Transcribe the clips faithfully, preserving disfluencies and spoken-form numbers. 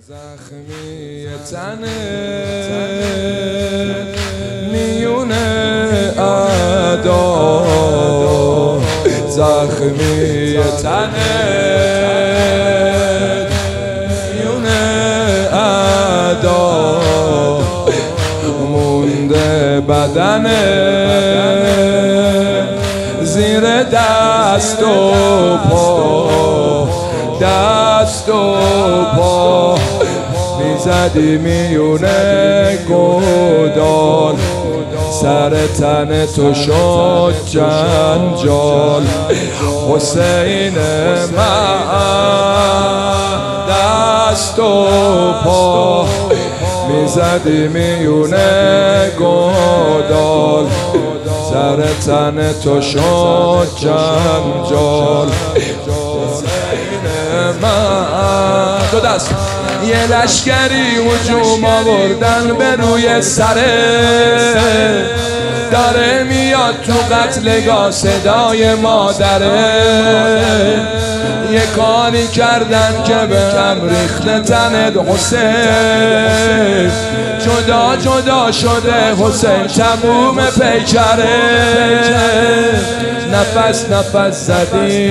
زخمی تنه میونه ادا زخمی تنه میونه ادا مونده بدنه زیر دست و پا دست و پا میزدی میونه گودال سر تن تو شد جنجال حسین من دست و پا میزدی میونه گودال سر تن تو شد جنجال حسین من دو دست یه لشکری هجوم آوردن به روی سره داره میاد تو قتلگاه صدای مادره یه کاری کردن که به هم ریخته تنت حسین جدا جدا شده حسین تموم پیکره نفس نفس زدی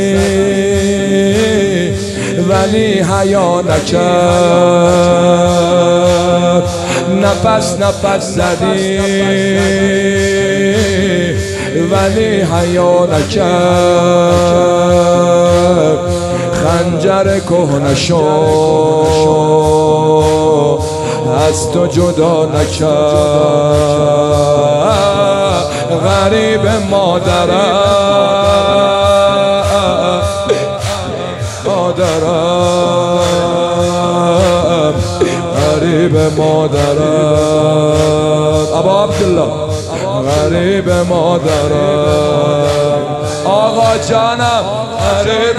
ولی حیا نکرد نفس نفس زدی ولی حیا نکرد خنجر کهنه شد از تو جدا نکرد غریب مادرم مادرم غریب مادرم ابا عبدالله غریب مادرم آقا جانم غریب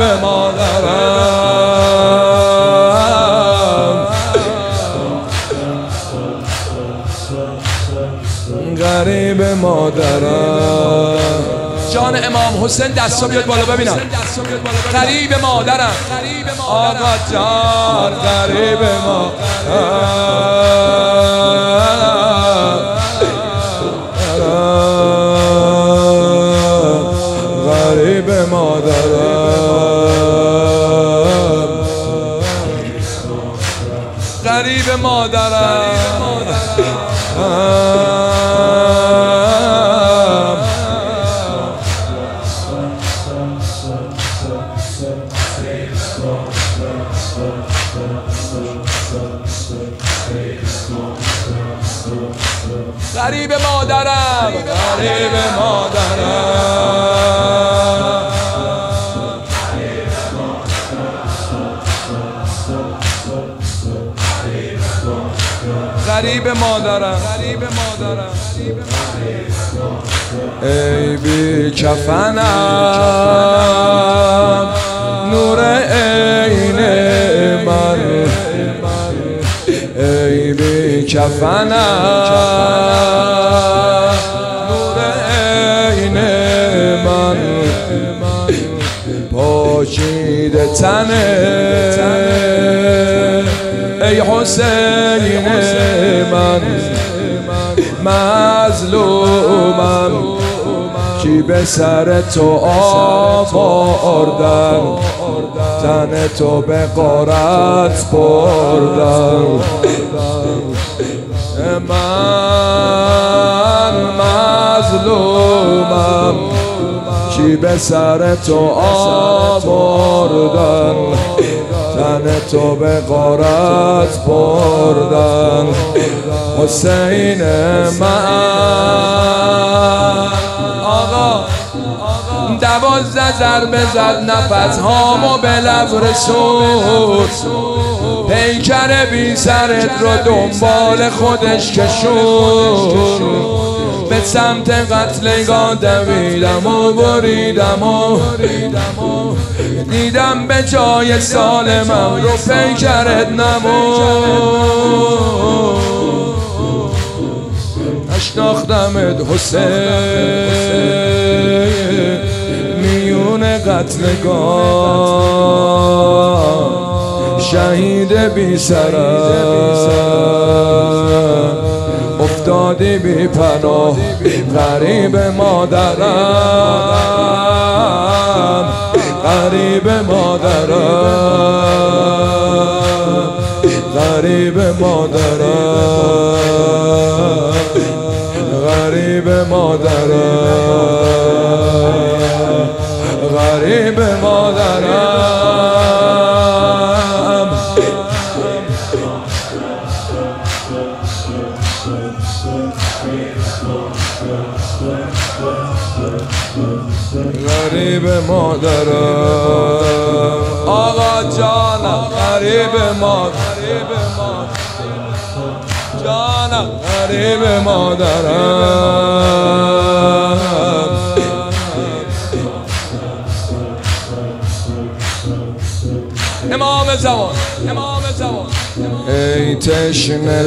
مادرم غریب مادرم جان امام حسین دستو بیاد بالا ببینم غریب مادرم آقا جان غریب مادرم غریب مادرم غریب مادرم غریب مادرم غریب مادرم غریب مادرم غریب مادرم ای بی کفنم نور عین من ای بی کفنم نور عین من پاشیده تنه ای حسین من مظلومم کی به سر تو آوردن تن تو به غارت بردن من مظلومم کی به سر تو آوردن تن تو به غارت بردن حسین من آقا دوازده ضربه زد نفس هامو به لب رسود پیکر بی سرت رو دنبال خودش کشون به سمت قتلگاه دویدم و بریدم و دیدم به جای سالمم رو پیکرت نمون نشناختمت حسین میون قتلگاه شهید بی سرم افتادی بی پناه غریب مادرم غریب مادرم غریب مادرم غریب مادرم غریب مادرم غریب مادرم آقا جانم غریب مادرم جانم غریب مادرم امام زمان امام زمان ای تشنه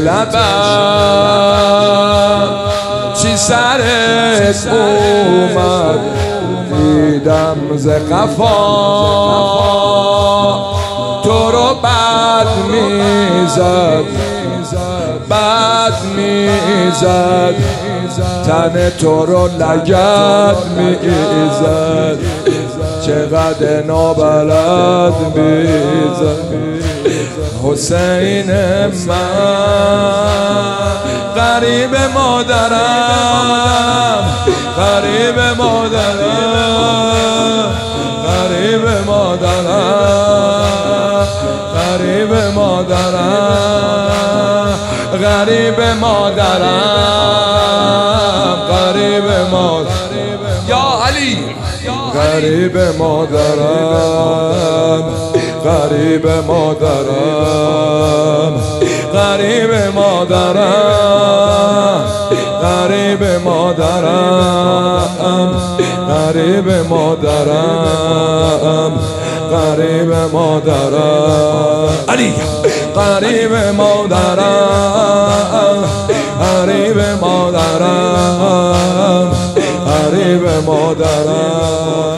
لبم چی سرت اومد دیدم ز قفا تو رو بد میزد بد میزد تن تو رو لگد میزد چقدر نابلد میزد حسین من غریب مادرم غریب مادرم غریب مادرم غریب مادرم غریب مادرم غریب مادرم یا علی غریب مادرم غریب مادرم غریب مادرم غریب مادرم غریب مادرم غریب مادرم علی غریب مادرم غریب مادرم غریب مادرم